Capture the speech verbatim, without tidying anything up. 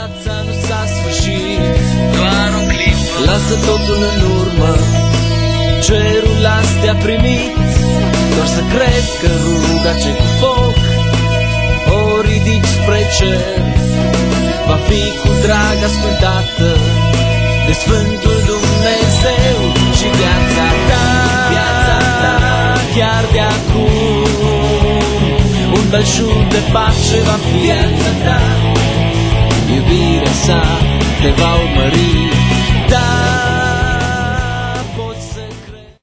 Viața nu s-a sfârșit, doar o clipă. lasă totul în urmă, cerul astea primit. Doar să cred că ruga ce cu foc o ridici spre cer va fi cu drag ascultată de Sfântul Dumnezeu. Și viața ta, viața ta, chiar de acum, un belșug de pace va fi. Viața ta, iubirea sa te va urmări. Da,